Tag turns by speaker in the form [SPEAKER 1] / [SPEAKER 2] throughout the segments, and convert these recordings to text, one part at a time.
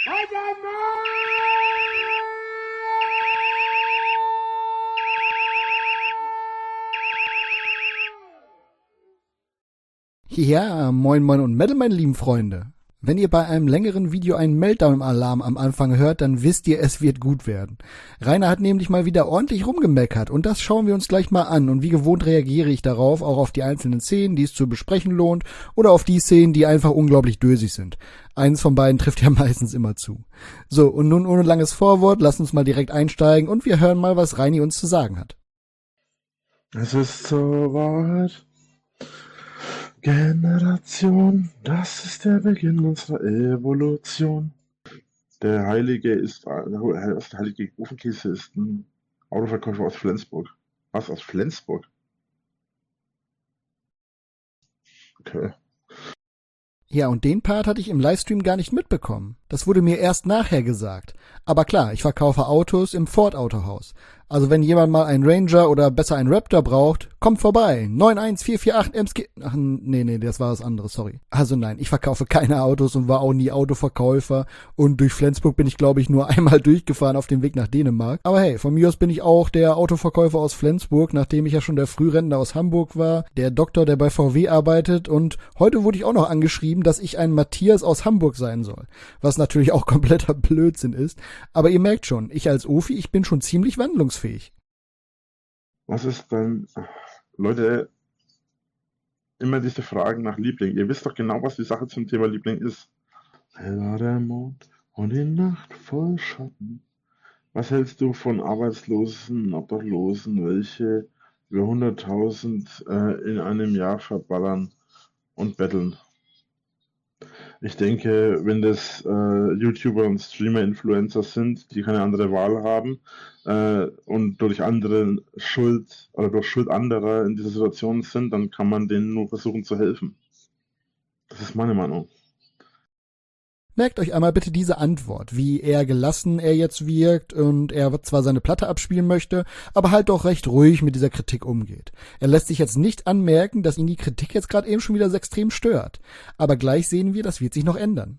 [SPEAKER 1] Ja, moin moin und Metal, meine lieben Freunde. Wenn ihr bei einem längeren Video einen Meltdown-Alarm am Anfang hört, dann wisst ihr, es wird gut werden. Rainer hat nämlich mal wieder ordentlich rumgemeckert und das schauen wir uns gleich mal an und wie gewohnt reagiere ich darauf, auch auf die einzelnen Szenen, die es zu besprechen lohnt oder auf die Szenen, die einfach unglaublich dösig sind. Eins von beiden trifft ja meistens immer zu. So, und nun ohne langes Vorwort, lasst uns mal direkt einsteigen und wir hören mal, was Reini uns zu sagen hat.
[SPEAKER 2] Es ist soweit. Generation, das ist der Beginn unserer Evolution. Der Heilige Ofenkäse ist ein Autoverkäufer aus Flensburg. Was, aus Flensburg? Okay.
[SPEAKER 1] Ja, und den Part hatte ich im Livestream gar nicht mitbekommen. Das wurde mir erst nachher gesagt. Aber klar, ich verkaufe Autos im Ford Autohaus. Also wenn jemand mal einen Ranger oder besser einen Raptor braucht, kommt vorbei. 91448 MSG... Ach, nee, das war was anderes, sorry. Also nein, ich verkaufe keine Autos und war auch nie Autoverkäufer. Und durch Flensburg bin ich, glaube ich, nur einmal durchgefahren auf dem Weg nach Dänemark. Aber hey, von mir aus bin ich auch der Autoverkäufer aus Flensburg, nachdem ich ja schon der Frührentner aus Hamburg war, der Doktor, der bei VW arbeitet. Und heute wurde ich auch noch angeschrieben, dass ich ein Matthias aus Hamburg sein soll. Was natürlich auch kompletter Blödsinn ist. Aber ihr merkt schon, ich als Ofi, ich bin schon ziemlich wandlungsfähig.
[SPEAKER 2] Was ist denn, Leute, immer diese Fragen nach Liebling. Ihr wisst doch genau, was die Sache zum Thema Liebling ist. Hell war der Mond und die Nacht voll Schatten. Was hältst du von Arbeitslosen, Obdachlosen, welche über 100.000 in einem Jahr verballern und betteln? Ich denke, wenn das YouTuber und Streamer-Influencer sind, die keine andere Wahl haben und durch andere Schuld oder durch Schuld anderer in dieser Situation sind, dann kann man denen nur versuchen zu helfen. Das ist meine Meinung.
[SPEAKER 1] Merkt euch einmal bitte diese Antwort, wie eher gelassen er jetzt wirkt und er zwar seine Platte abspielen möchte, aber halt doch recht ruhig mit dieser Kritik umgeht. Er lässt sich jetzt nicht anmerken, dass ihn die Kritik jetzt gerade eben schon wieder so extrem stört. Aber gleich sehen wir, das wird sich noch ändern.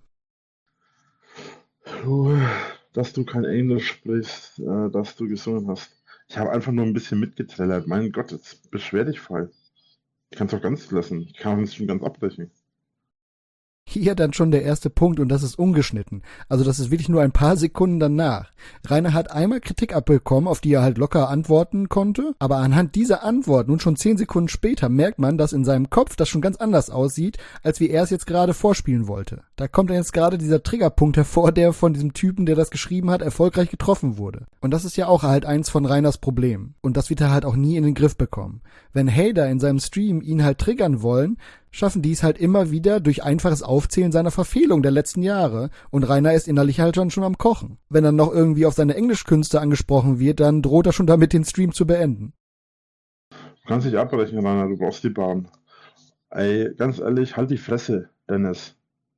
[SPEAKER 2] Dass du kein Englisch sprichst, dass du gesungen hast. Ich habe einfach nur ein bisschen mitgetrellert. Mein Gott, jetzt beschwer dich frei. Ich kann es auch ganz lassen. Ich kann es schon ganz abbrechen.
[SPEAKER 1] Hier dann schon der erste Punkt und das ist ungeschnitten. Also das ist wirklich nur ein paar Sekunden danach. Rainer hat einmal Kritik abbekommen, auf die er halt locker antworten konnte, aber anhand dieser Antwort nun schon 10 Sekunden später merkt man, dass in seinem Kopf das schon ganz anders aussieht, als wie er es jetzt gerade vorspielen wollte. Da kommt dann jetzt gerade dieser Triggerpunkt hervor, der von diesem Typen, der das geschrieben hat, erfolgreich getroffen wurde. Und das ist ja auch halt eins von Rainers Problemen. Und das wird er halt auch nie in den Griff bekommen. Wenn Hater in seinem Stream ihn halt triggern wollen, schaffen die es halt immer wieder durch einfaches Aufzählen seiner Verfehlung der letzten Jahre und Rainer ist innerlich halt schon am Kochen. Wenn er noch irgendwie auf seine Englischkünste angesprochen wird, dann droht er schon damit, den Stream zu beenden.
[SPEAKER 2] Du kannst dich abbrechen, Rainer, du brauchst die Bahn. Ey, ganz ehrlich, halt die Fresse, Dennis.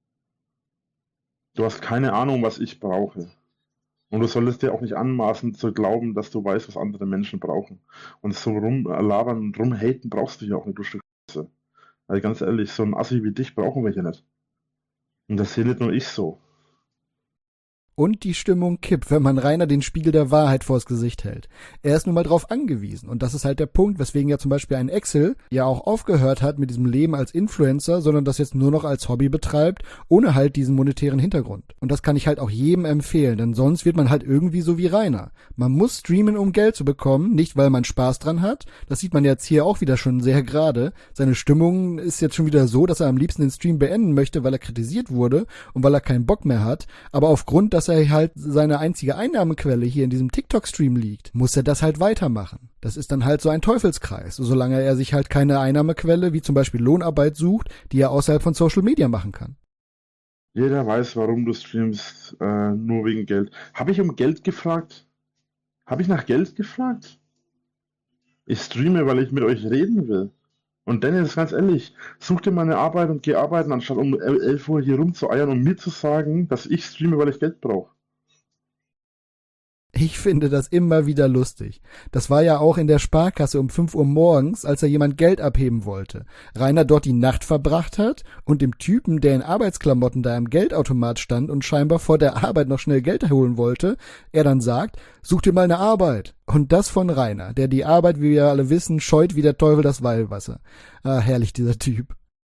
[SPEAKER 2] Du hast keine Ahnung, was ich brauche. Und du solltest dir auch nicht anmaßen zu glauben, dass du weißt, was andere Menschen brauchen. Und so rumlabern und rumhaten brauchst du ja auch nicht, du Stück Scheiße. Weil ganz ehrlich, so ein Assi wie dich brauchen wir hier nicht. Und das sehe nicht nur ich so.
[SPEAKER 1] Und die Stimmung kippt, wenn man Rainer den Spiegel der Wahrheit vors Gesicht hält. Er ist nun mal drauf angewiesen. Und das ist halt der Punkt, weswegen ja zum Beispiel ein Axel ja auch aufgehört hat mit diesem Leben als Influencer, sondern das jetzt nur noch als Hobby betreibt, ohne halt diesen monetären Hintergrund. Und das kann ich halt auch jedem empfehlen, denn sonst wird man halt irgendwie so wie Rainer. Man muss streamen, um Geld zu bekommen, nicht weil man Spaß dran hat. Das sieht man jetzt hier auch wieder schon sehr gerade. Seine Stimmung ist jetzt schon wieder so, dass er am liebsten den Stream beenden möchte, weil er kritisiert wurde und weil er keinen Bock mehr hat. Aber aufgrund, dass er halt seine einzige Einnahmequelle hier in diesem TikTok-Stream liegt, muss er das halt weitermachen. Das ist dann halt so ein Teufelskreis, solange er sich halt keine Einnahmequelle, wie zum Beispiel Lohnarbeit sucht, die er außerhalb von Social Media machen kann.
[SPEAKER 2] Jeder weiß, warum du streamst, nur wegen Geld. Habe ich um Geld gefragt? Habe ich nach Geld gefragt? Ich streame, weil ich mit euch reden will. Und Dennis, ganz ehrlich, such dir mal eine Arbeit und geh arbeiten, anstatt um 11 Uhr hier rumzueiern und mir zu sagen, dass ich streame, weil ich Geld brauche.
[SPEAKER 1] Ich finde das immer wieder lustig. Das war ja auch in der Sparkasse um 5 Uhr morgens, als da jemand Geld abheben wollte. Rainer dort die Nacht verbracht hat und dem Typen, der in Arbeitsklamotten da am Geldautomat stand und scheinbar vor der Arbeit noch schnell Geld holen wollte, er dann sagt, such dir mal eine Arbeit. Und das von Rainer, der die Arbeit, wie wir alle wissen, scheut wie der Teufel das Weihwasser. Ah, herrlich, dieser Typ.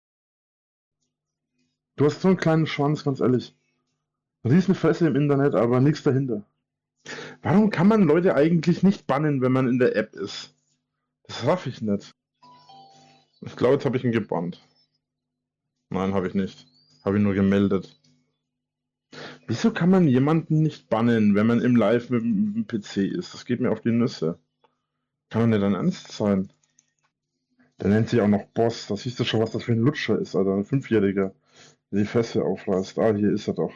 [SPEAKER 2] Du hast so einen kleinen Schwanz, ganz ehrlich. Riesenfresse im Internet, aber nichts dahinter. Warum kann man Leute eigentlich nicht bannen, wenn man in der App ist? Das raff ich nicht. Ich glaube, jetzt habe ich ihn gebannt. Nein, habe ich nicht. Habe ihn nur gemeldet. Wieso kann man jemanden nicht bannen, wenn man im Live mit dem PC ist? Das geht mir auf die Nüsse. Kann doch nicht dein Ernst sein. Der nennt sich auch noch Boss. Da siehst du schon, was das für ein Lutscher ist, Alter. Ein Fünfjähriger, der die Fresse aufreißt. Ah, hier ist er doch.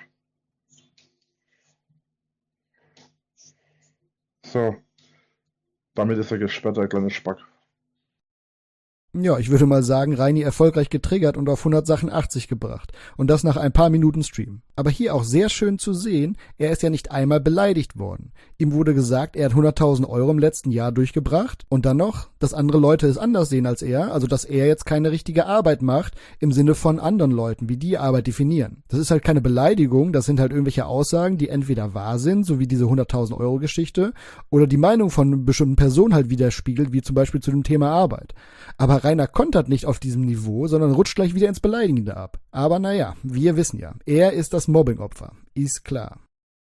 [SPEAKER 2] So, damit ist er gesperrt, der kleine Spack.
[SPEAKER 1] Ja, ich würde mal sagen, Reini erfolgreich getriggert und auf 100 Sachen 80 gebracht. Und das nach ein paar Minuten Stream. Aber hier auch sehr schön zu sehen, er ist ja nicht einmal beleidigt worden. Ihm wurde gesagt, er hat 100.000 Euro im letzten Jahr durchgebracht und dann noch, dass andere Leute es anders sehen als er, also dass er jetzt keine richtige Arbeit macht, im Sinne von anderen Leuten, wie die Arbeit definieren. Das ist halt keine Beleidigung, das sind halt irgendwelche Aussagen, die entweder wahr sind, so wie diese 100.000 Euro Geschichte, oder die Meinung von bestimmten Personen halt widerspiegelt, wie zum Beispiel zu dem Thema Arbeit. Aber Rainer kontert nicht auf diesem Niveau, sondern rutscht gleich wieder ins Beleidigende ab. Aber naja, wir wissen ja, er ist das Mobbingopfer. Ist klar.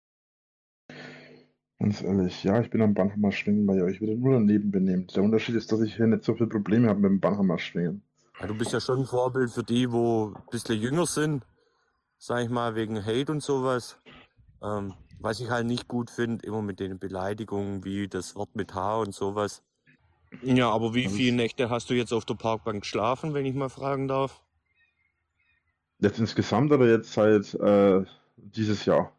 [SPEAKER 2] Ganz ehrlich, ja, ich bin am Bannhammer schwingen bei euch. Ich würde nur daneben benehmen. Der Unterschied ist, dass ich hier nicht so viele Probleme habe mit dem Bannhammer schwingen.
[SPEAKER 3] Ja, du bist ja schon ein Vorbild für die, wo ein bisschen jünger sind, sag ich mal, wegen Hate und sowas. Was ich halt nicht gut finde, immer mit den Beleidigungen wie das Wort mit H und sowas. Ja, aber wie viele Nächte hast du jetzt auf der Parkbank geschlafen, wenn ich mal fragen darf?
[SPEAKER 2] Jetzt insgesamt oder jetzt seit dieses Jahr?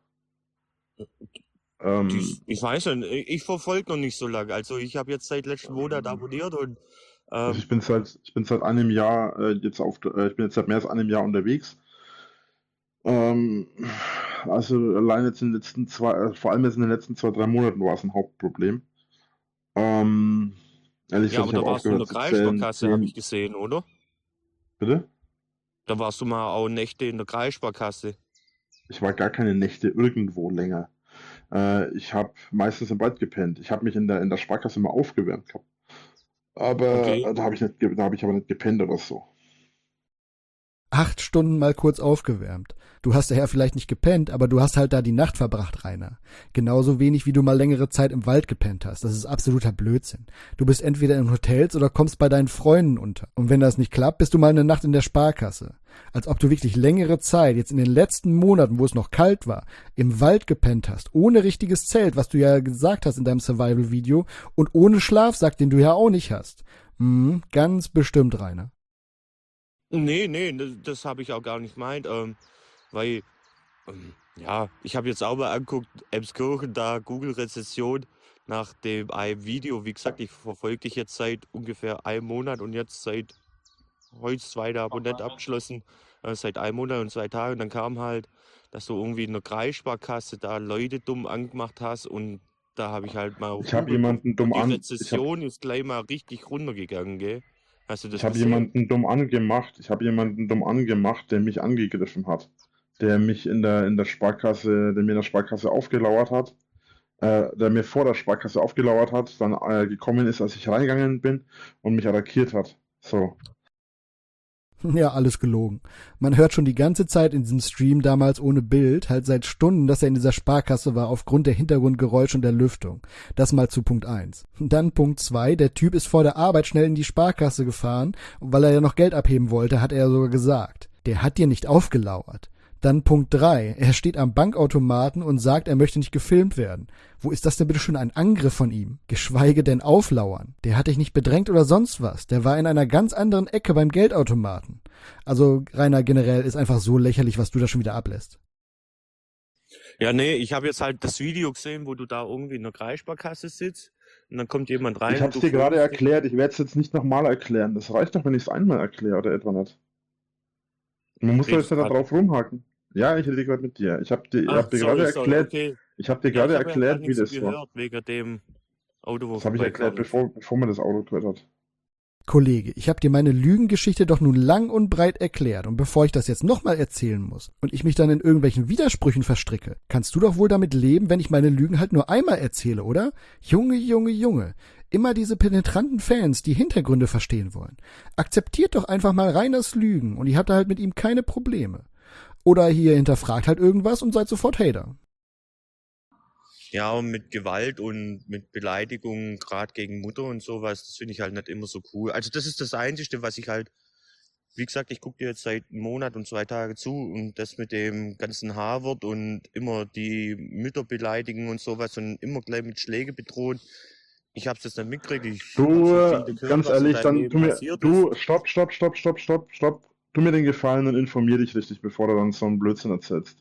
[SPEAKER 3] Ich weiß nicht, ich verfolge noch nicht so lange. Also ich habe jetzt seit letzten Monat abonniert und
[SPEAKER 2] Also ich bin seit einem Jahr ich bin jetzt seit mehr als einem Jahr unterwegs. Also allein jetzt in den letzten vor allem jetzt in den letzten 2, 3 Monaten war es ein Hauptproblem. Ehrlich
[SPEAKER 3] ja,
[SPEAKER 2] gesagt,
[SPEAKER 3] aber
[SPEAKER 2] ich
[SPEAKER 3] da
[SPEAKER 2] habe
[SPEAKER 3] warst du in der
[SPEAKER 2] aufgehört zu zählen.
[SPEAKER 3] Kreissparkasse, habe ich gesehen, oder?
[SPEAKER 2] Bitte?
[SPEAKER 3] Da warst du mal auch Nächte in der Kreissparkasse.
[SPEAKER 2] Ich war gar keine Nächte irgendwo länger. Ich habe meistens im Wald gepennt. Ich habe mich in der Sparkasse mal aufgewärmt gehabt. Aber
[SPEAKER 3] Okay.
[SPEAKER 2] da habe ich aber nicht gepennt oder so.
[SPEAKER 1] 8 Stunden mal kurz aufgewärmt. Du hast daher vielleicht nicht gepennt, aber du hast halt da die Nacht verbracht, Rainer. Genauso wenig, wie du mal längere Zeit im Wald gepennt hast. Das ist absoluter Blödsinn. Du bist entweder in Hotels oder kommst bei deinen Freunden unter. Und wenn das nicht klappt, bist du mal eine Nacht in der Sparkasse. Als ob du wirklich längere Zeit, jetzt in den letzten Monaten, wo es noch kalt war, im Wald gepennt hast, ohne richtiges Zelt, was du ja gesagt hast in deinem Survival-Video, und ohne Schlafsack, den du ja auch nicht hast. Ganz bestimmt, Rainer.
[SPEAKER 3] Nee, das habe ich auch gar nicht gemeint, weil, ja, ich habe jetzt auch mal angeguckt, Emskirchen, da Google-Rezession nach dem einem Video. Wie gesagt, ich verfolge dich jetzt seit ungefähr einem Monat und jetzt seit heute 2. Abonnent abgeschlossen, seit einem Monat und 2 Tagen. Dann kam halt, dass du irgendwie in der Kreissparkasse da Leute dumm angemacht hast und da habe ich halt mal
[SPEAKER 2] Ich habe jemanden dumm
[SPEAKER 3] und die
[SPEAKER 2] an.
[SPEAKER 3] Rezession ist gleich mal richtig runtergegangen, gell? Hast du das
[SPEAKER 2] Ich habe
[SPEAKER 3] gesehen?
[SPEAKER 2] jemanden dumm angemacht. Ich habe jemanden dumm angemacht, der mich angegriffen hat. Der mich in der Sparkasse, der mir in der Sparkasse aufgelauert hat. Der mir vor der Sparkasse aufgelauert hat, dann gekommen ist, als ich reingegangen bin und mich attackiert hat. So.
[SPEAKER 1] Ja, alles gelogen. Man hört schon die ganze Zeit in diesem Stream damals ohne Bild, halt seit Stunden, dass er in dieser Sparkasse war, aufgrund der Hintergrundgeräusche und der Lüftung. Das mal zu Punkt 1. Dann Punkt 2, der Typ ist vor der Arbeit schnell in die Sparkasse gefahren, weil er ja noch Geld abheben wollte, hat er sogar gesagt. Der hat dir nicht aufgelauert. Dann Punkt 3, er steht am Bankautomaten und sagt, er möchte nicht gefilmt werden. Wo ist das denn bitte schon ein Angriff von ihm? Geschweige denn auflauern. Der hat dich nicht bedrängt oder sonst was. Der war in einer ganz anderen Ecke beim Geldautomaten. Also, Rainer, generell ist einfach so lächerlich, was du da schon wieder ablässt.
[SPEAKER 3] Ja, nee, ich habe jetzt halt das Video gesehen, wo du da irgendwie in der Kreissparkasse sitzt und dann kommt jemand rein.
[SPEAKER 2] Ich habe es dir gerade erklärt. Ich werde es jetzt nicht nochmal erklären. Das reicht doch, wenn ich es einmal erkläre oder etwa nicht. Man muss doch jetzt nicht da drauf rumhaken. Ja, ich rede gerade mit dir. Ich hab dir gerade erklärt,
[SPEAKER 3] Okay.
[SPEAKER 2] Ich habe dir
[SPEAKER 3] Ja,
[SPEAKER 2] gerade
[SPEAKER 3] ich habe ja gar
[SPEAKER 2] erklärt, wie
[SPEAKER 3] nichts
[SPEAKER 2] das war.
[SPEAKER 3] gehört wegen dem Auto, wo
[SPEAKER 2] Das habe ich erklärt,
[SPEAKER 3] vorbeigefahren ist.
[SPEAKER 2] bevor man das Auto gehört hat.
[SPEAKER 1] Kollege, ich habe dir meine Lügengeschichte doch nun lang und breit erklärt und bevor ich das jetzt nochmal erzählen muss und ich mich dann in irgendwelchen Widersprüchen verstricke, kannst du doch wohl damit leben, wenn ich meine Lügen halt nur einmal erzähle, oder? Junge, Junge, Junge. Immer diese penetranten Fans, die Hintergründe verstehen wollen. Akzeptiert doch einfach mal Rainers Lügen und ihr habt da halt mit ihm keine Probleme. Oder hier hinterfragt halt irgendwas und seid sofort Hater.
[SPEAKER 3] Ja, und mit Gewalt und mit Beleidigungen, gerade gegen Mutter und sowas, das finde ich halt nicht immer so cool. Also das ist das Einzige, was ich halt, wie gesagt, ich gucke dir jetzt seit einem Monat und 2 Tage zu und das mit dem ganzen H-Wort und immer die Mütter beleidigen und sowas und immer gleich mit Schläge bedrohen. Ich hab's jetzt nicht mitgekriegt, ich hab so viel gehört,
[SPEAKER 2] Ganz
[SPEAKER 3] was in
[SPEAKER 2] ehrlich,
[SPEAKER 3] deinem
[SPEAKER 2] dann
[SPEAKER 3] Leben passiert ist.
[SPEAKER 2] stopp. Tu mir den Gefallen und informier dich richtig, bevor du dann so einen Blödsinn erzählst.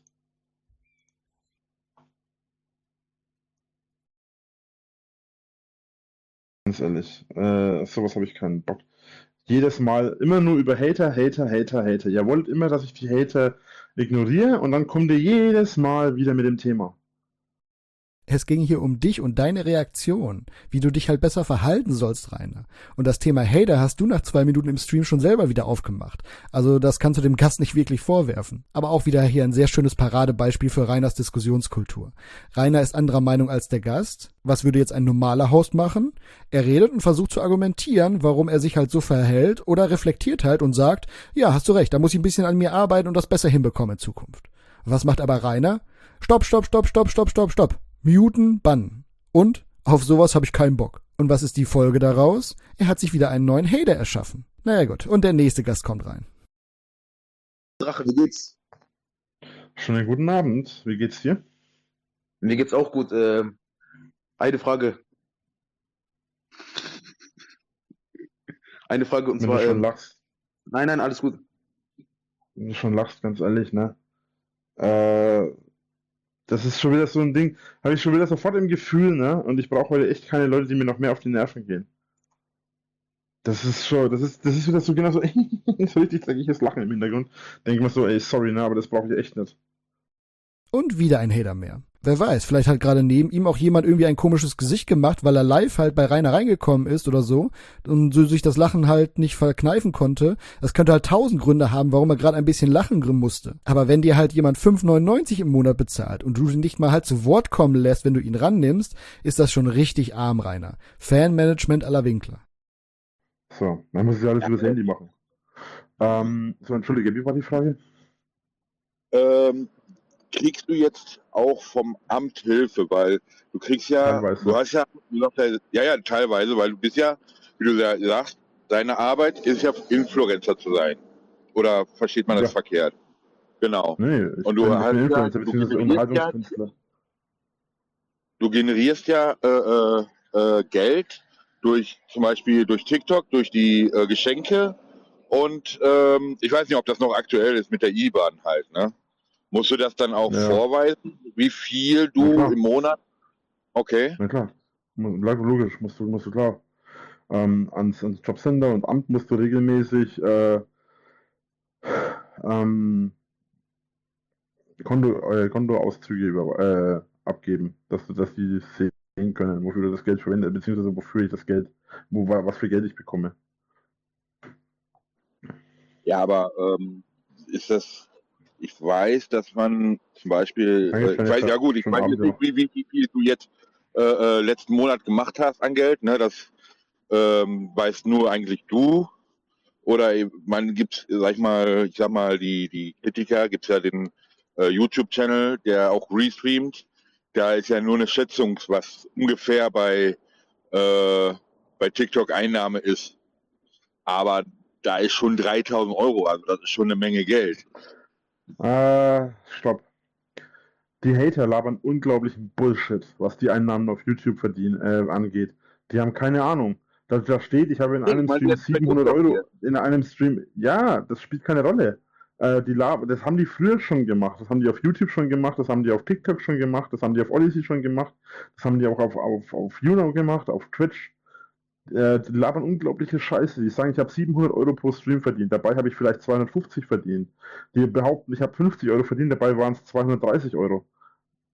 [SPEAKER 2] Ganz ehrlich, sowas habe ich keinen Bock. Jedes Mal immer nur über Hater. Ihr wollt immer, dass ich die Hater ignoriere und dann kommt ihr jedes Mal wieder mit dem Thema.
[SPEAKER 1] Es ging hier um dich und deine Reaktion, wie du dich halt besser verhalten sollst, Rainer. Und das Thema Hater hast du nach 2 Minuten im Stream schon selber wieder aufgemacht. Also das kannst du dem Gast nicht wirklich vorwerfen. Aber auch wieder hier ein sehr schönes Paradebeispiel für Rainers Diskussionskultur. Rainer ist anderer Meinung als der Gast. Was würde jetzt ein normaler Host machen? Er redet und versucht zu argumentieren, warum er sich halt so verhält oder reflektiert halt und sagt, ja, hast du recht, da muss ich ein bisschen an mir arbeiten und das besser hinbekommen in Zukunft. Was macht aber Rainer? Stopp. Muten, bannen. Und auf sowas habe ich keinen Bock. Und was ist die Folge daraus? Er hat sich wieder einen neuen Hater erschaffen. Naja gut, und der nächste Gast kommt rein.
[SPEAKER 4] Drache, wie geht's?
[SPEAKER 2] Schönen guten Abend. Wie geht's dir?
[SPEAKER 4] Mir geht's auch gut. Eine Frage. Eine Frage und
[SPEAKER 2] Wenn
[SPEAKER 4] zwar.
[SPEAKER 2] du schon lachst.
[SPEAKER 4] Nein, alles gut.
[SPEAKER 2] Wenn du schon lachst, ganz ehrlich, ne? Das ist schon wieder so ein Ding, habe ich schon wieder sofort im Gefühl, ne? Und ich brauche heute echt keine Leute, die mir noch mehr auf die Nerven gehen. Das ist wieder so genau so, so richtig dreckiges Lachen im Hintergrund. Denke mir so, ey, sorry, ne, aber das brauche ich echt nicht.
[SPEAKER 1] Und wieder ein Hater mehr. Wer weiß, vielleicht hat gerade neben ihm auch jemand irgendwie ein komisches Gesicht gemacht, weil er live halt bei Rainer reingekommen ist oder so und so sich das Lachen halt nicht verkneifen konnte. Das könnte halt 1000 Gründe haben, warum er gerade ein bisschen lachen musste. Aber wenn dir halt jemand 5,99 im Monat bezahlt und du ihn nicht mal halt zu Wort kommen lässt, wenn du ihn rannimmst, ist das schon richtig arm, Rainer. Fanmanagement à la Winkler.
[SPEAKER 2] So, dann muss ich alles übers Handy machen. So, entschuldige, wie war die Frage?
[SPEAKER 5] Kriegst du jetzt auch vom Amt Hilfe, weil du kriegst ja,
[SPEAKER 2] Teilweise.
[SPEAKER 5] du hast ja, teilweise, weil du bist ja, wie du ja sagst, deine Arbeit ist ja Influencer zu sein. Oder versteht man das
[SPEAKER 2] Ja.
[SPEAKER 5] verkehrt? Genau.
[SPEAKER 2] Nee, ich
[SPEAKER 5] Und du
[SPEAKER 2] bin
[SPEAKER 5] hast
[SPEAKER 2] Influencer,
[SPEAKER 5] ja-
[SPEAKER 2] beziehungsweise
[SPEAKER 5] du generierst
[SPEAKER 2] Unterhaltungskünstler.
[SPEAKER 5] Du generierst ja Geld durch zum Beispiel durch TikTok, durch die Geschenke und ich weiß nicht, ob das noch aktuell ist mit der IBAN halt, ne? Musst du das dann auch
[SPEAKER 2] Ja.
[SPEAKER 5] vorweisen, wie viel
[SPEAKER 2] Na
[SPEAKER 5] du
[SPEAKER 2] klar.
[SPEAKER 5] im Monat? Okay.
[SPEAKER 2] Na klar, logisch, musst du klar. Ans Jobcenter und Amt musst du regelmäßig Kontoauszüge abgeben, dass die sehen können, wofür du das Geld verwendest, beziehungsweise wofür ich das Geld, was für Geld ich bekomme.
[SPEAKER 5] Ja, aber ist das, ich weiß, dass man zum Beispiel,
[SPEAKER 2] Kann ich
[SPEAKER 5] ich weiß
[SPEAKER 2] schon
[SPEAKER 5] jetzt
[SPEAKER 2] Abend
[SPEAKER 5] nicht, wie viel du jetzt letzten Monat gemacht hast an Geld, ne? Das weißt nur eigentlich du. Oder man gibt, sag mal, die Kritiker, gibt's ja den YouTube-Channel, der auch restreamt. Da ist ja nur eine Schätzung, was ungefähr bei TikTok Einnahme ist. Aber da ist schon 3.000 Euro, also das ist schon eine Menge Geld.
[SPEAKER 2] Stopp. Die Hater labern unglaublichen Bullshit, was die Einnahmen auf YouTube angeht. Die haben keine Ahnung. Da steht, ich habe in einem Stream 700 Euro, in einem Stream, ja, das spielt keine Rolle. Das haben die früher schon gemacht, das haben die auf YouTube schon gemacht, das haben die auf TikTok schon gemacht, das haben die auf Odyssey schon gemacht, das haben die auch auf YouNow gemacht, auf Twitch. Die labern unglaubliche Scheiße. Die sagen, ich habe 700 Euro pro Stream verdient, dabei habe ich vielleicht 250 verdient. Die behaupten, ich habe 50 Euro verdient, dabei waren es 230 Euro.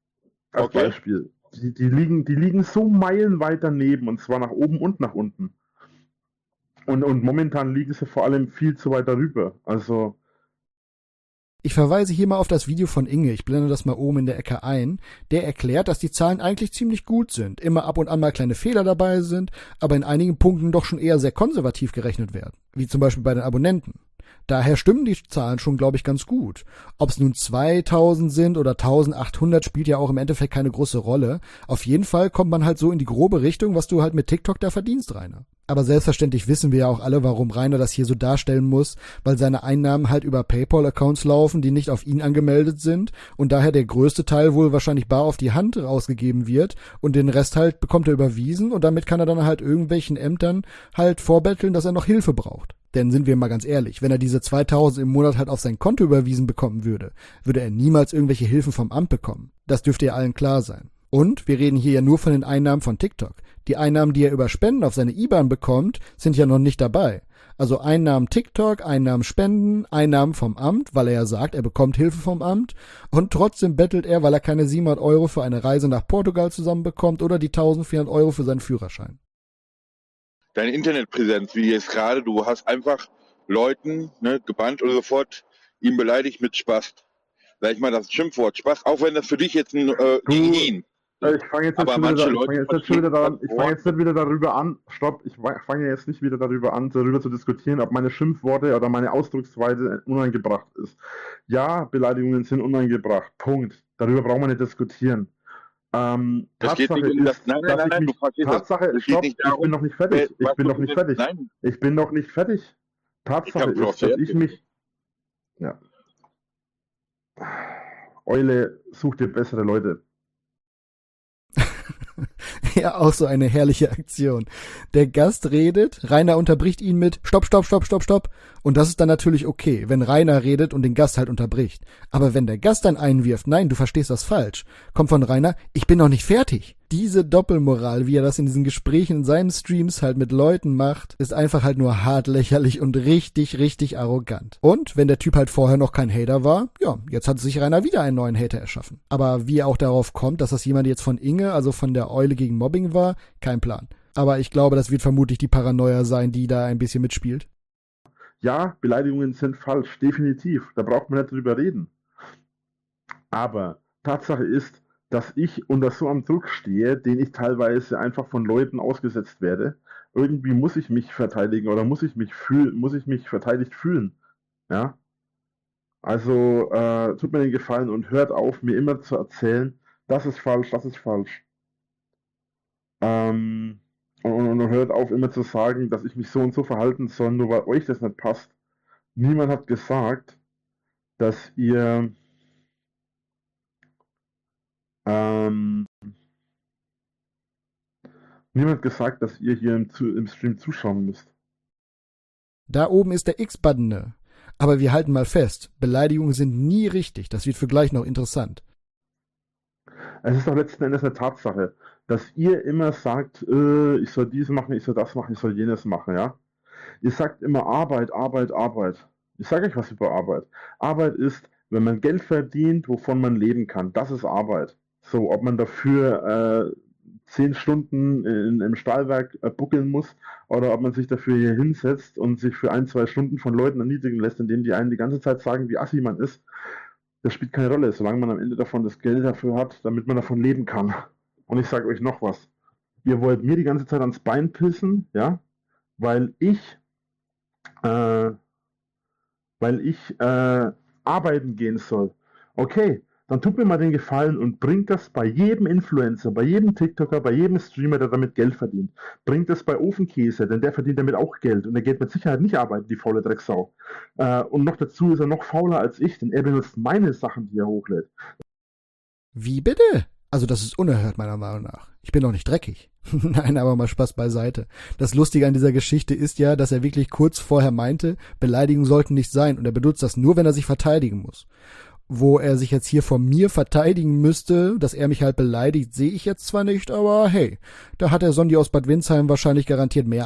[SPEAKER 2] Als
[SPEAKER 5] Okay.
[SPEAKER 2] Beispiel. Die liegen so meilenweit daneben, und zwar nach oben und nach unten. Und momentan liegen sie vor allem viel zu weit darüber. Also,
[SPEAKER 1] Ich verweise hier mal auf das Video von Inge, ich blende das mal oben in der Ecke ein. Der erklärt, dass die Zahlen eigentlich ziemlich gut sind, immer ab und an mal kleine Fehler dabei sind, aber in einigen Punkten doch schon eher sehr konservativ gerechnet werden, wie zum Beispiel bei den Abonnenten. Daher stimmen die Zahlen schon, glaube ich, ganz gut. Ob es nun 2000 sind oder 1800, spielt ja auch im Endeffekt keine große Rolle. Auf jeden Fall kommt man halt so in die grobe Richtung, was du halt mit TikTok da verdienst, Rainer. Aber selbstverständlich wissen wir ja auch alle, warum Rainer das hier so darstellen muss, weil seine Einnahmen halt über PayPal-Accounts laufen, die nicht auf ihn angemeldet sind und daher der größte Teil wohl wahrscheinlich bar auf die Hand ausgegeben wird und den Rest halt bekommt er überwiesen und damit kann er dann halt irgendwelchen Ämtern halt vorbetteln, dass er noch Hilfe braucht. Denn sind wir mal ganz ehrlich, wenn er diese 2000 im Monat halt auf sein Konto überwiesen bekommen würde, würde er niemals irgendwelche Hilfen vom Amt bekommen. Das dürfte ja allen klar sein. Und wir reden hier ja nur von den Einnahmen von TikTok. Die Einnahmen, die er über Spenden auf seine IBAN bekommt, sind ja noch nicht dabei. Also Einnahmen TikTok, Einnahmen Spenden, Einnahmen vom Amt, weil er ja sagt, er bekommt Hilfe vom Amt. Und trotzdem bettelt er, weil er keine 700 € für eine Reise nach Portugal zusammenbekommt oder die 1400 € für seinen Führerschein.
[SPEAKER 5] Deine Internetpräsenz, wie jetzt gerade, du hast einfach Leuten, ne, gebannt und sofort ihn beleidigt mit Spaß. Sag ich mal das Schimpfwort Spaß, auch wenn das für dich jetzt ein gegen ihn.
[SPEAKER 2] ich fange jetzt,
[SPEAKER 5] Aber
[SPEAKER 2] nicht
[SPEAKER 5] manche
[SPEAKER 2] wieder, ich
[SPEAKER 5] Leute
[SPEAKER 2] fang jetzt nicht
[SPEAKER 5] verstehen
[SPEAKER 2] wieder daran,
[SPEAKER 5] das
[SPEAKER 2] ich
[SPEAKER 5] Wort.
[SPEAKER 2] fange jetzt nicht wieder darüber an, stopp, ich fange jetzt nicht wieder darüber zu diskutieren, ob meine Schimpfworte oder meine Ausdrucksweise unangebracht ist. Ja, Beleidigungen sind unangebracht, Punkt. Darüber brauchen wir nicht diskutieren.
[SPEAKER 5] Das geht
[SPEAKER 2] Tatsache
[SPEAKER 5] nicht um das.
[SPEAKER 2] ist,
[SPEAKER 5] Nein,
[SPEAKER 2] dass ich
[SPEAKER 5] du
[SPEAKER 2] mich,
[SPEAKER 5] verstehst das.
[SPEAKER 2] Tatsache,
[SPEAKER 5] Es geht
[SPEAKER 2] stopp,
[SPEAKER 5] nicht
[SPEAKER 2] ich
[SPEAKER 5] darum,
[SPEAKER 2] bin noch nicht fertig, ich
[SPEAKER 5] was
[SPEAKER 2] bin
[SPEAKER 5] du
[SPEAKER 2] noch nicht
[SPEAKER 5] bist.
[SPEAKER 2] fertig,
[SPEAKER 5] Nein,
[SPEAKER 2] ich bin noch nicht fertig.
[SPEAKER 5] ich
[SPEAKER 2] Tatsache
[SPEAKER 5] habe
[SPEAKER 2] ist, dass ich mich, ja, Eule, such dir bessere Leute.
[SPEAKER 1] Ja, auch so eine herrliche Aktion. Der Gast redet, Rainer unterbricht ihn mit Stopp, Stopp, Stopp, Stopp, Stopp. Und das ist dann natürlich okay, wenn Rainer redet und den Gast halt unterbricht. Aber wenn der Gast dann einwirft, nein, du verstehst das falsch, kommt von Rainer, ich bin noch nicht fertig. Diese Doppelmoral, wie er das in diesen Gesprächen in seinen Streams halt mit Leuten macht, ist einfach halt nur hart lächerlich und richtig, richtig arrogant. Und wenn der Typ halt vorher noch kein Hater war, ja, jetzt hat sich Rainer wieder einen neuen Hater erschaffen. Aber wie er auch darauf kommt, dass das jemand jetzt von Inge, also von der Eule gegen Mobbing war, kein Plan. Aber ich glaube, das wird vermutlich die Paranoia sein, die da ein bisschen mitspielt.
[SPEAKER 2] Ja, Beleidigungen sind falsch, definitiv. Da braucht man nicht drüber reden. Aber Tatsache ist, dass ich unter so einem Druck stehe, den ich teilweise einfach von Leuten ausgesetzt werde. Irgendwie muss ich mich verteidigen oder muss ich mich verteidigt fühlen. Ja? Also tut mir den Gefallen und hört auf, mir immer zu erzählen, das ist falsch, das ist falsch. Und hört auf, immer zu sagen, dass ich mich so und so verhalten soll, nur weil euch das nicht passt. Niemand hat gesagt, dass ihr niemand gesagt, dass ihr hier im Stream zuschauen müsst.
[SPEAKER 1] Da oben ist der X-Button. Ne? Aber wir halten mal fest, Beleidigungen sind nie richtig. Das wird für gleich noch interessant.
[SPEAKER 2] Es ist doch letzten Endes eine Tatsache, dass ihr immer sagt, ich soll dies machen, ich soll das machen, ich soll jenes machen, ja? Ihr sagt immer Arbeit, Arbeit, Arbeit. Ich sage euch was über Arbeit. Arbeit ist, wenn man Geld verdient, wovon man leben kann. Das ist Arbeit. So, ob man dafür 10 Stunden im Stahlwerk buckeln muss oder ob man sich dafür hier hinsetzt und sich für 1, 2 Stunden von Leuten erniedrigen lässt, indem die einen die ganze Zeit sagen, wie assi man ist, das spielt keine Rolle, solange man am Ende davon das Geld dafür hat, damit man davon leben kann. Und ich sage euch noch was. Ihr wollt mir die ganze Zeit ans Bein pissen, ja, weil ich arbeiten gehen soll. Okay, dann tut mir mal den Gefallen und bringt das bei jedem Influencer, bei jedem TikToker, bei jedem Streamer, der damit Geld verdient. Bringt das bei Ofenkäse, denn der verdient damit auch Geld und er geht mit Sicherheit nicht arbeiten, die faule Drecksau. Und noch dazu ist er noch fauler als ich, denn er benutzt meine Sachen, die er hochlädt.
[SPEAKER 1] Wie bitte? Also das ist unerhört meiner Meinung nach. Ich bin doch nicht dreckig. Nein, aber mal Spaß beiseite. Das Lustige an dieser Geschichte ist ja, dass er wirklich kurz vorher meinte, Beleidigungen sollten nicht sein und er benutzt das nur, wenn er sich verteidigen muss. Wo er sich jetzt hier vor mir verteidigen müsste, dass er mich halt beleidigt, sehe ich jetzt zwar nicht, aber hey, da hat der Sondi aus Bad Windsheim wahrscheinlich garantiert mehr Einblick.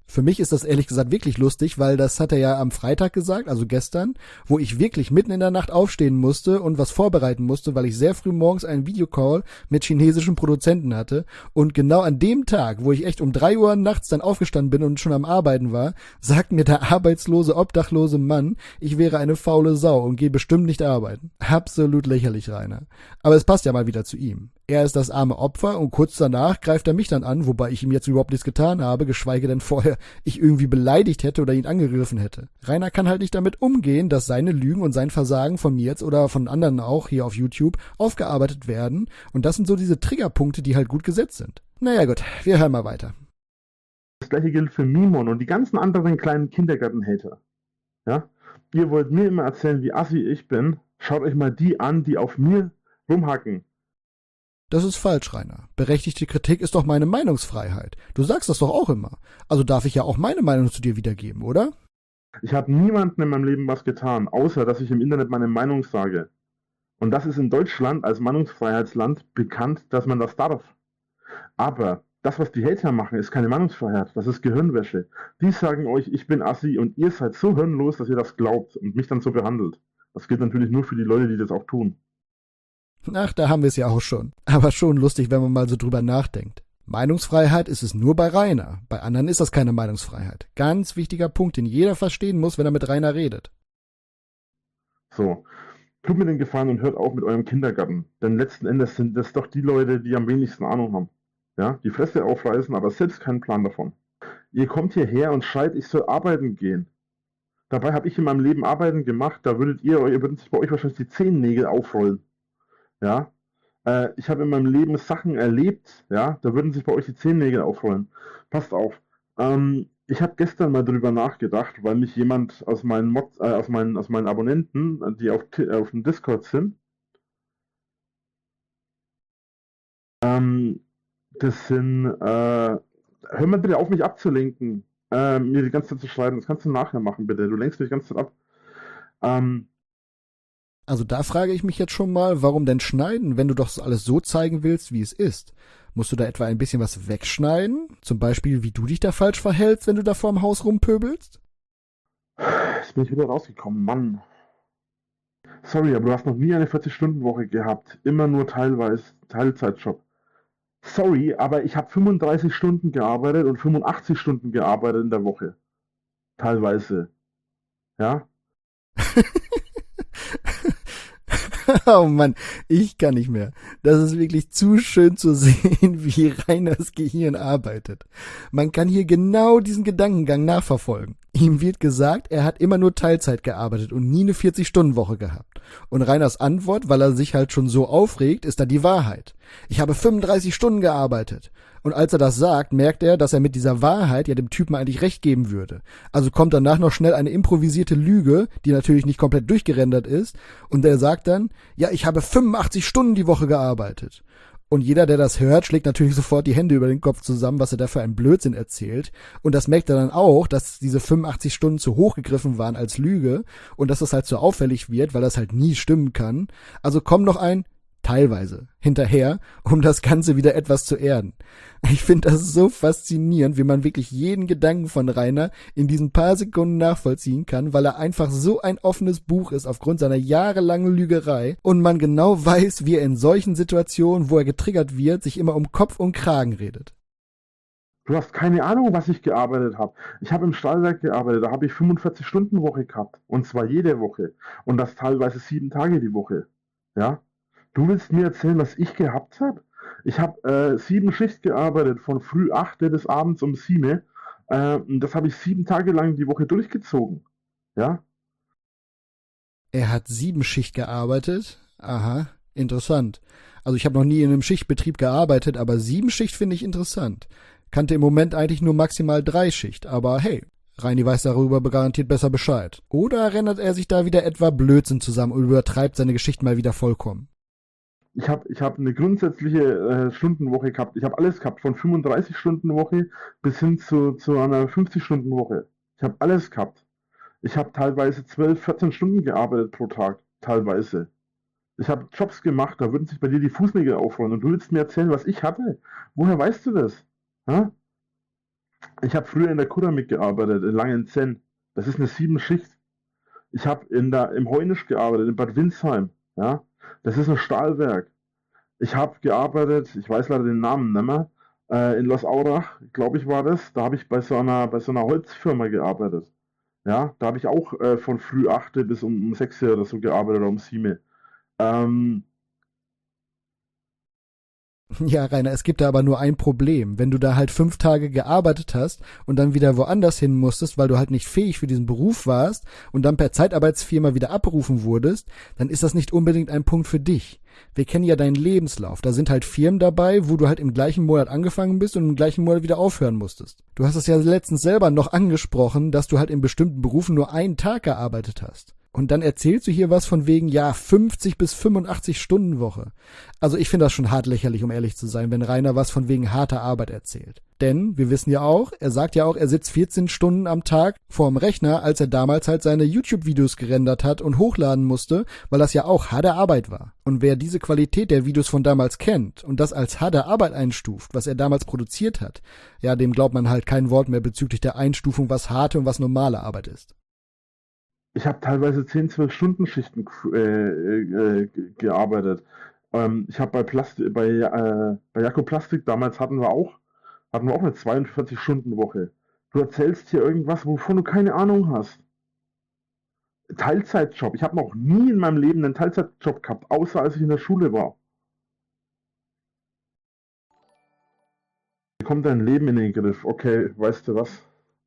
[SPEAKER 1] Für mich ist das ehrlich gesagt wirklich lustig, weil das hat er ja am Freitag gesagt, also gestern, wo ich wirklich mitten in der Nacht aufstehen musste und was vorbereiten musste, weil ich sehr früh morgens einen Videocall mit chinesischen Produzenten hatte. Und genau an dem Tag, wo ich echt um 3 Uhr nachts dann aufgestanden bin und schon am Arbeiten war, sagt mir der arbeitslose, obdachlose Mann, ich wäre eine faule Sau und gehe bestimmt nicht arbeiten. Absolut lächerlich, Rainer. Aber es passt ja mal wieder zu ihm. Er ist das arme Opfer und kurz danach greift er mich dann an, wobei ich ihm jetzt überhaupt nichts getan habe, geschweige denn vorher ich irgendwie beleidigt hätte oder ihn angegriffen hätte. Rainer kann halt nicht damit umgehen, dass seine Lügen und sein Versagen von mir jetzt oder von anderen auch hier auf YouTube aufgearbeitet werden. Und das sind so diese Triggerpunkte, die halt gut gesetzt sind. Naja gut, wir hören mal weiter.
[SPEAKER 2] Das gleiche gilt für Mimon und die ganzen anderen kleinen Kindergarten-Hater. Ja? Ihr wollt mir immer erzählen, wie assi ich bin. Schaut euch mal die an, die auf mir rumhacken.
[SPEAKER 1] Das ist falsch, Rainer. Berechtigte Kritik ist doch meine Meinungsfreiheit. Du sagst das doch auch immer. Also darf ich ja auch meine Meinung zu dir wiedergeben, oder?
[SPEAKER 2] Ich habe niemandem in meinem Leben was getan, außer dass ich im Internet meine Meinung sage. Und das ist in Deutschland als Meinungsfreiheitsland bekannt, dass man das darf. Aber das, was die Hater machen, ist keine Meinungsfreiheit. Das ist Gehirnwäsche. Die sagen euch, ich bin assi und ihr seid so hirnlos, dass ihr das glaubt und mich dann so behandelt. Das gilt natürlich nur für die Leute, die das auch tun.
[SPEAKER 1] Ach, da haben wir es ja auch schon. Aber schon lustig, wenn man mal so drüber nachdenkt. Meinungsfreiheit ist es nur bei Rainer. Bei anderen ist das keine Meinungsfreiheit. Ganz wichtiger Punkt, den jeder verstehen muss, wenn er mit Rainer redet.
[SPEAKER 2] So, tut mir den Gefallen und hört auf mit eurem Kindergarten. Denn letzten Endes sind das doch die Leute, die am wenigsten Ahnung haben. Ja, die Fresse aufreißen, aber selbst keinen Plan davon. Ihr kommt hierher und schreit, ich soll arbeiten gehen. Dabei habe ich in meinem Leben Arbeiten gemacht, da würdet sich bei euch wahrscheinlich die Zehennägel aufrollen. Ja, ich habe in meinem Leben Sachen erlebt, ja, da würden sich bei euch die Zehennägel aufrollen. Passt auf. Ich habe gestern mal drüber nachgedacht, weil mich jemand aus meinen aus meinen Abonnenten, die auf dem Discord sind, das sind, hör mal bitte auf, mich abzulenken, mir die ganze Zeit zu schreiben. Das kannst du nachher machen, bitte. Du lenkst mich die ganze Zeit ab.
[SPEAKER 1] Also da frage ich mich jetzt schon mal, warum denn schneiden, wenn du doch alles so zeigen willst, wie es ist? Musst du da etwa ein bisschen was wegschneiden? Zum Beispiel, wie du dich da falsch verhältst, wenn du da vorm Haus rumpöbelst?
[SPEAKER 2] Jetzt bin ich wieder rausgekommen, Mann. Sorry, aber du hast noch nie eine 40-Stunden-Woche gehabt. Immer nur teilweise Teilzeitjob. Sorry, aber ich habe 35 Stunden gearbeitet und 85 Stunden gearbeitet in der Woche. Teilweise. Ja?
[SPEAKER 1] Oh Mann, ich kann nicht mehr. Das ist wirklich zu schön zu sehen, wie Rainers Gehirn arbeitet. Man kann hier genau diesen Gedankengang nachverfolgen. Ihm wird gesagt, er hat immer nur Teilzeit gearbeitet und nie eine 40-Stunden-Woche gehabt. Und Rainers Antwort, weil er sich halt schon so aufregt, ist dann die Wahrheit. Ich habe 35 Stunden gearbeitet. Und als er das sagt, merkt er, dass er mit dieser Wahrheit ja dem Typen eigentlich recht geben würde. Also kommt danach noch schnell eine improvisierte Lüge, die natürlich nicht komplett durchgerendert ist. Und er sagt dann, ja, ich habe 85 Stunden die Woche gearbeitet. Und jeder, der das hört, schlägt natürlich sofort die Hände über den Kopf zusammen, was er da für einen Blödsinn erzählt. Und das merkt er dann auch, dass diese 85 Stunden zu hoch gegriffen waren als Lüge und dass das halt so auffällig wird, weil das halt nie stimmen kann. Also kommt noch ein teilweise hinterher, um das Ganze wieder etwas zu erden. Ich finde das so faszinierend, wie man wirklich jeden Gedanken von Rainer in diesen paar Sekunden nachvollziehen kann, weil er einfach so ein offenes Buch ist aufgrund seiner jahrelangen Lügerei und man genau weiß, wie er in solchen Situationen, wo er getriggert wird, sich immer um Kopf und Kragen redet.
[SPEAKER 2] Du hast keine Ahnung, was ich gearbeitet habe. Ich habe im Stahlwerk gearbeitet, da habe ich 45-Stunden-Woche gehabt. Und zwar jede Woche. Und das teilweise 7 Tage die Woche. Ja? Du willst mir erzählen, was ich gehabt habe? Ich habe 7 Schicht gearbeitet, von früh 8 bis abends um 7. Das habe ich 7 Tage lang die Woche durchgezogen. Ja?
[SPEAKER 1] Er hat 7 Schicht gearbeitet? Aha, interessant. Also ich habe noch nie in einem Schichtbetrieb gearbeitet, aber 7 Schicht finde ich interessant. Kannte im Moment eigentlich nur maximal 3 Schicht, aber hey, Reini weiß darüber garantiert besser Bescheid. Oder erinnert er sich da wieder etwa Blödsinn zusammen und übertreibt seine Geschichten mal wieder vollkommen?
[SPEAKER 2] Ich hab eine grundsätzliche Stundenwoche gehabt. Ich habe alles gehabt, von 35-Stunden-Woche bis hin zu einer 50-Stunden-Woche. Ich habe alles gehabt. Ich habe teilweise 12, 14 Stunden gearbeitet pro Tag. Teilweise. Ich habe Jobs gemacht, da würden sich bei dir die Fußnägel aufrollen. Und du willst mir erzählen, was ich hatte? Woher weißt du das? Ha? Ich habe früher in der Kuramik gearbeitet, in Langenzenn. Das ist eine 7-Schicht. Ich habe im Heunisch gearbeitet, in Bad Windsheim. Ja? Das ist ein Stahlwerk. Ich habe gearbeitet, ich weiß leider den Namen nicht mehr, in Los Aurach, glaube ich, war das. Da habe ich bei so einer Holzfirma gearbeitet. Ja, da habe ich auch von früh 8 bis um 6 oder so gearbeitet oder um 7. Ähm,
[SPEAKER 1] Ja, Rainer, es gibt da aber nur ein Problem. Wenn du da halt 5 Tage gearbeitet hast und dann wieder woanders hin musstest, weil du halt nicht fähig für diesen Beruf warst und dann per Zeitarbeitsfirma wieder abberufen wurdest, dann ist das nicht unbedingt ein Punkt für dich. Wir kennen ja deinen Lebenslauf. Da sind halt Firmen dabei, wo du halt im gleichen Monat angefangen bist und im gleichen Monat wieder aufhören musstest. Du hast es ja letztens selber noch angesprochen, dass du halt in bestimmten Berufen nur einen Tag gearbeitet hast. Und dann erzählst du hier was von wegen, ja, 50 bis 85 Stunden Woche. Also ich finde das schon hart lächerlich, um ehrlich zu sein, wenn Rainer was von wegen harter Arbeit erzählt. Denn, wir wissen ja auch, er sagt ja auch, er sitzt 14 Stunden am Tag vorm Rechner, als er damals halt seine YouTube-Videos gerendert hat und hochladen musste, weil das ja auch harte Arbeit war. Und wer diese Qualität der Videos von damals kennt und das als harte Arbeit einstuft, was er damals produziert hat, ja, dem glaubt man halt kein Wort mehr bezüglich der Einstufung, was harte und was normale Arbeit ist.
[SPEAKER 2] Ich habe teilweise 10-12-Stunden-Schichten gearbeitet. Ich habe bei Jaco Plastik, damals hatten wir auch eine 42-Stunden-Woche. Du erzählst hier irgendwas, wovon du keine Ahnung hast. Teilzeitjob. Ich habe noch nie in meinem Leben einen Teilzeitjob gehabt, außer als ich in der Schule war. Wie kommt dein Leben in den Griff? Okay, weißt du was?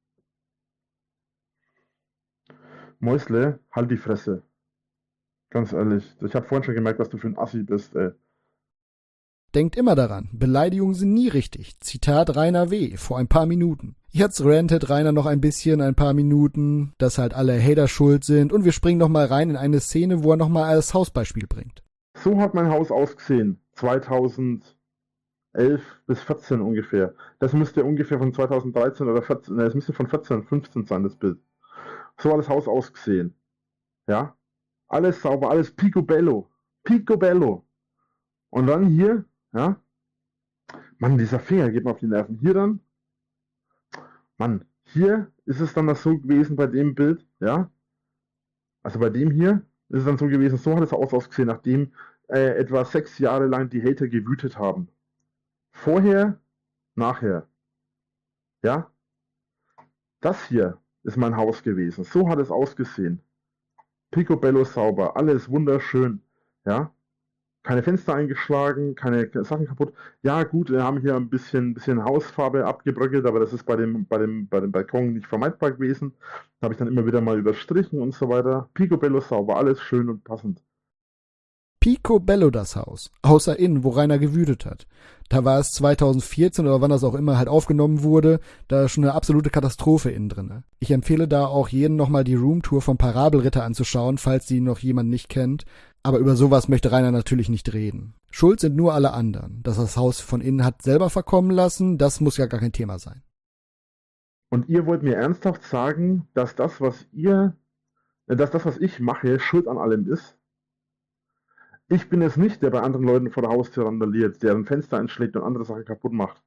[SPEAKER 2] Mäusle, halt die Fresse. Ganz ehrlich. Ich habe vorhin schon gemerkt, was du für ein Assi bist, ey.
[SPEAKER 1] Denkt immer daran, Beleidigungen sind nie richtig. Zitat Rainer W. vor ein paar Minuten. Jetzt rantet Rainer noch ein paar Minuten, dass halt alle Hater schuld sind und wir springen nochmal rein in eine Szene, wo er nochmal als Hausbeispiel bringt.
[SPEAKER 2] So hat mein Haus ausgesehen. 2011 bis 14 ungefähr. Das müsste ungefähr von 2013 oder 14, es müsste von 14, 15 sein, das Bild. So hat das Haus ausgesehen. Ja? Alles sauber, alles picobello. Picobello. Und dann hier, ja? Mann, dieser Finger geht mir auf die Nerven. Hier dann, Mann, hier ist es dann das so gewesen bei dem Bild, ja? Also bei dem hier ist es dann so gewesen, so hat es ausgesehen, nachdem etwa 6 Jahre lang die Hater gewütet haben. Vorher, nachher. Ja? Das hier ist mein Haus gewesen. So hat es ausgesehen. Picobello sauber, alles wunderschön. Ja? Keine Fenster eingeschlagen, keine Sachen kaputt. Ja, gut, wir haben hier ein bisschen Hausfarbe abgebröckelt, aber das ist bei dem Balkon nicht vermeidbar gewesen. Da habe ich dann immer wieder mal überstrichen und so weiter. Picobello sauber, alles schön und passend.
[SPEAKER 1] Picobello das Haus, außer innen, wo Rainer gewütet hat. Da war es 2014 oder wann das auch immer halt aufgenommen wurde, da schon eine absolute Katastrophe innen drin. Ich empfehle da auch jeden nochmal die Roomtour vom Parabelritter anzuschauen, falls die noch jemand nicht kennt. Aber über sowas möchte Rainer natürlich nicht reden. Schuld sind nur alle anderen. Dass das Haus von innen hat selber verkommen lassen, das muss ja gar kein Thema sein.
[SPEAKER 2] Und ihr wollt mir ernsthaft sagen, dass das, was ich mache, schuld an allem ist? Ich bin es nicht, der bei anderen Leuten vor der Haustür randaliert, der ein Fenster einschlägt und andere Sachen kaputt macht.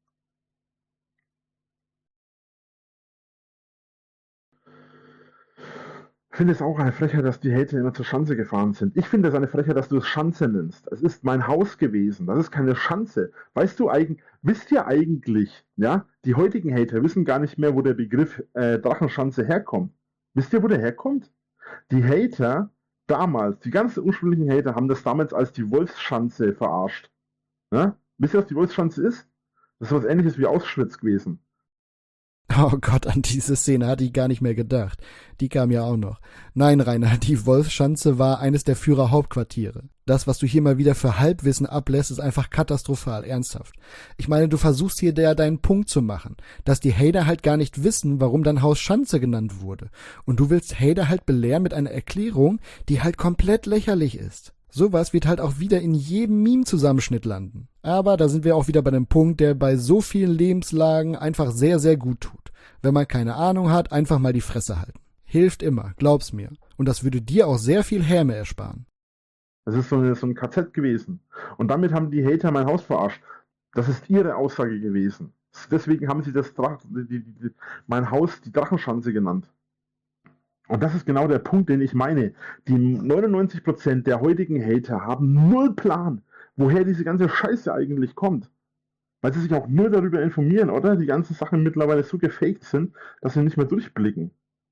[SPEAKER 2] Ich finde es auch eine Frechheit, dass die Hater immer zur Schanze gefahren sind. Ich finde es eine Frechheit, dass du es Schanze nennst. Es ist mein Haus gewesen. Das ist keine Schanze. Wisst ihr eigentlich, ja, die heutigen Hater wissen gar nicht mehr, wo der Begriff Drachenschanze herkommt. Wisst ihr, wo der herkommt? Die Hater damals, die ganzen ursprünglichen Hater haben das damals als die Wolfsschanze verarscht. Ja? Wisst ihr, was die Wolfsschanze ist? Das ist was Ähnliches wie Auschwitz gewesen.
[SPEAKER 1] Oh Gott, an diese Szene hatte ich gar nicht mehr gedacht. Die kam ja auch noch. Nein, Rainer, die Wolfsschanze war eines der Führerhauptquartiere. Das, was du hier mal wieder für Halbwissen ablässt, ist einfach katastrophal, ernsthaft. Ich meine, du versuchst hier deinen Punkt zu machen, dass die Hater halt gar nicht wissen, warum dein Haus Schanze genannt wurde. Und du willst Hater halt belehren mit einer Erklärung, die halt komplett lächerlich ist. Sowas wird halt auch wieder in jedem Meme-Zusammenschnitt landen. Aber da sind wir auch wieder bei dem Punkt, der bei so vielen Lebenslagen einfach sehr, sehr gut tut. Wenn man keine Ahnung hat, einfach mal die Fresse halten. Hilft immer, glaub's mir. Und das würde dir auch sehr viel Häme ersparen.
[SPEAKER 2] Das ist so ein KZ gewesen. Und damit haben die Hater mein Haus verarscht. Das ist ihre Aussage gewesen. Deswegen haben sie mein Haus die Drachenschanze genannt. Und das ist genau der Punkt, den ich meine. Die 99% der heutigen Hater haben null Plan, woher diese ganze Scheiße eigentlich kommt. Weil sie sich auch nur darüber informieren, oder? Die ganzen Sachen mittlerweile so gefaked sind, dass sie nicht mehr durchblicken.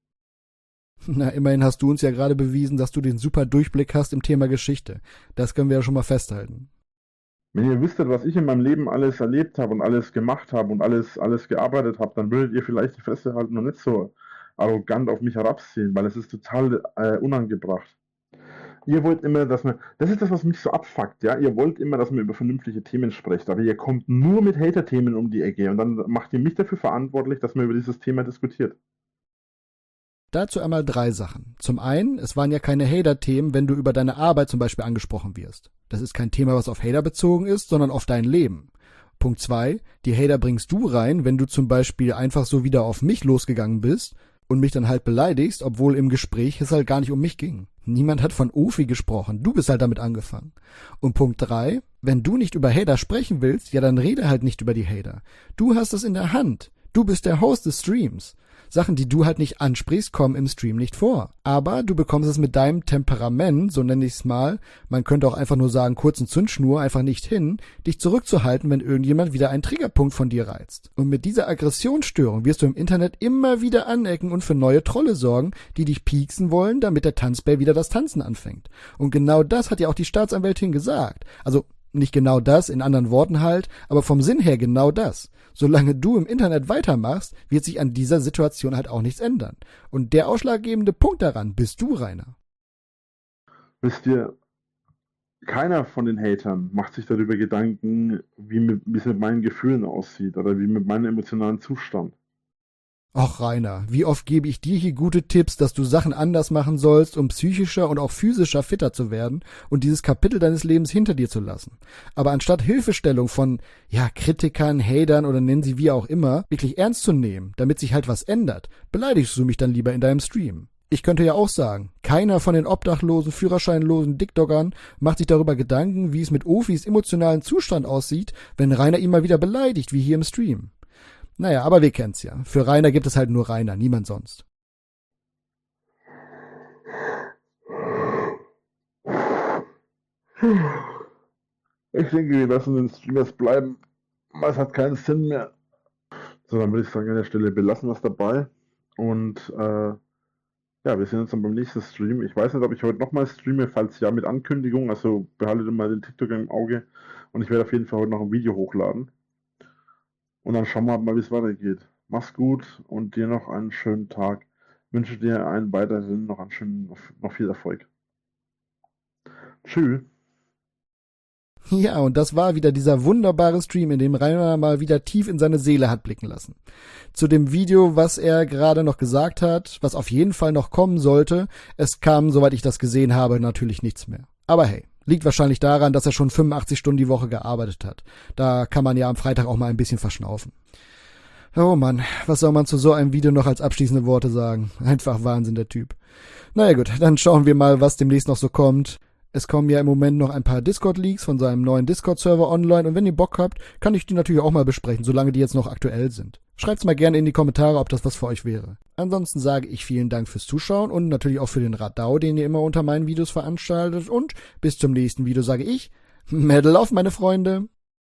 [SPEAKER 1] Na, immerhin hast du uns ja gerade bewiesen, dass du den super Durchblick hast im Thema Geschichte. Das können wir ja schon mal festhalten.
[SPEAKER 2] Wenn ihr wüsstet, was ich in meinem Leben alles erlebt habe und alles gemacht habe und alles gearbeitet habe, dann würdet ihr vielleicht die Fresse halten und nicht so arrogant auf mich herabsehen, weil es ist total unangebracht. Ihr wollt immer, das ist das, was mich so abfuckt, ja. Ihr wollt immer, dass man über vernünftige Themen spricht, aber ihr kommt nur mit Hater-Themen um die Ecke und dann macht ihr mich dafür verantwortlich, dass man über dieses Thema diskutiert.
[SPEAKER 1] Dazu einmal 3 Sachen. Zum einen, es waren ja keine Hater-Themen, wenn du über deine Arbeit zum Beispiel angesprochen wirst. Das ist kein Thema, was auf Hater bezogen ist, sondern auf dein Leben. Punkt 2, die Hater bringst du rein, wenn du zum Beispiel einfach so wieder auf mich losgegangen bist und mich dann halt beleidigst, obwohl im Gespräch es halt gar nicht um mich ging. Niemand hat von Ofi gesprochen, du bist halt damit angefangen. Und Punkt 3, wenn du nicht über Hater sprechen willst, ja dann rede halt nicht über die Hater. Du hast es in der Hand. Du bist der Host des Streams. Sachen, die du halt nicht ansprichst, kommen im Stream nicht vor. Aber du bekommst es mit deinem Temperament, so nenne ich es mal, man könnte auch einfach nur sagen, kurzen Zündschnur, einfach nicht hin, dich zurückzuhalten, wenn irgendjemand wieder einen Triggerpunkt von dir reizt. Und mit dieser Aggressionsstörung wirst du im Internet immer wieder anecken und für neue Trolle sorgen, die dich pieksen wollen, damit der Tanzbär wieder das Tanzen anfängt. Und genau das hat ja auch die Staatsanwältin gesagt. Also nicht genau das, in anderen Worten halt, aber vom Sinn her genau das. Solange du im Internet weitermachst, wird sich an dieser Situation halt auch nichts ändern. Und der ausschlaggebende Punkt daran bist du, Rainer.
[SPEAKER 2] Wisst ihr, keiner von den Hatern macht sich darüber Gedanken, wie es mit meinen Gefühlen aussieht oder wie mit meinem emotionalen Zustand.
[SPEAKER 1] Och, Rainer, wie oft gebe ich dir hier gute Tipps, dass du Sachen anders machen sollst, um psychischer und auch physischer fitter zu werden und dieses Kapitel deines Lebens hinter dir zu lassen. Aber anstatt Hilfestellung von, Kritikern, Hatern oder nennen sie wie auch immer, wirklich ernst zu nehmen, damit sich halt was ändert, beleidigst du mich dann lieber in deinem Stream. Ich könnte ja auch sagen, keiner von den obdachlosen, führerscheinlosen Dickdoggern macht sich darüber Gedanken, wie es mit Ofis emotionalen Zustand aussieht, wenn Rainer ihn mal wieder beleidigt, wie hier im Stream. Naja, aber wir kennen's ja. Für Rainer gibt es halt nur Rainer, niemand sonst.
[SPEAKER 2] Ich denke, wir lassen den Streamers bleiben. Es hat keinen Sinn mehr. So, dann würde ich sagen, an der Stelle belassen wir es dabei. Und wir sehen uns dann beim nächsten Stream. Ich weiß nicht, ob ich heute nochmal streame, falls ja, mit Ankündigung. Also behaltet mal den TikTok im Auge. Und ich werde auf jeden Fall heute noch ein Video hochladen. Und dann schauen wir mal, wie es weitergeht. Mach's gut und dir noch einen schönen Tag. Wünsche dir einen weiterhin noch viel Erfolg. Tschüss.
[SPEAKER 1] Ja, und das war wieder dieser wunderbare Stream, in dem Rainer mal wieder tief in seine Seele hat blicken lassen. Zu dem Video, was er gerade noch gesagt hat, was auf jeden Fall noch kommen sollte, es kam, soweit ich das gesehen habe, natürlich nichts mehr. Aber hey, liegt wahrscheinlich daran, dass er schon 85 Stunden die Woche gearbeitet hat. Da kann man ja am Freitag auch mal ein bisschen verschnaufen. Oh Mann, was soll man zu so einem Video noch als abschließende Worte sagen? Einfach Wahnsinn, der Typ. Naja gut, dann schauen wir mal, was demnächst noch so kommt. Es kommen ja im Moment noch ein paar Discord-Leaks von seinem neuen Discord-Server online und wenn ihr Bock habt, kann ich die natürlich auch mal besprechen, solange die jetzt noch aktuell sind. Schreibt's mal gerne in die Kommentare, ob das was für euch wäre. Ansonsten sage ich vielen Dank fürs Zuschauen und natürlich auch für den Radau, den ihr immer unter meinen Videos veranstaltet und bis zum nächsten Video sage ich, Medal auf, meine Freunde!